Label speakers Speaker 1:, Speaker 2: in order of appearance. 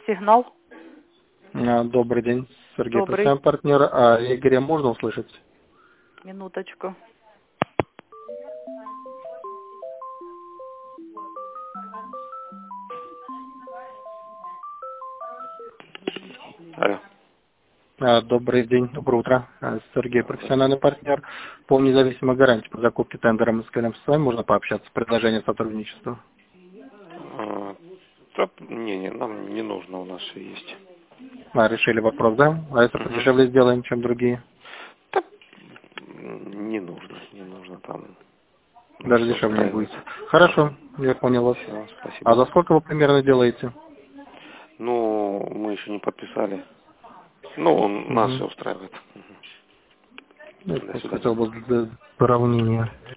Speaker 1: Сигнал.
Speaker 2: Добрый день, Сергей,
Speaker 1: Добрый.
Speaker 2: профессиональный партнер. Игоря можно услышать?
Speaker 1: Минуточку.
Speaker 3: Алло.
Speaker 2: Добрый день, доброе утро. Сергей, профессиональный партнер по независимой гарантии по закупке тендером с с вами можно пообщаться, предложение сотрудничества.
Speaker 3: Не, нам не нужно, у нас все есть.
Speaker 2: Решили вопрос, да? А это подешевле сделаем, чем другие?
Speaker 3: Да, не нужно там.
Speaker 2: Даже дешевле не будет. Хорошо, я понял вас.
Speaker 3: Все, спасибо.
Speaker 2: А за сколько вы примерно делаете?
Speaker 3: Ну, мы еще не подписали. Ну, нас все устраивает.
Speaker 2: Я
Speaker 3: До
Speaker 2: просто
Speaker 3: свидания.
Speaker 2: хотел бы для сравнения.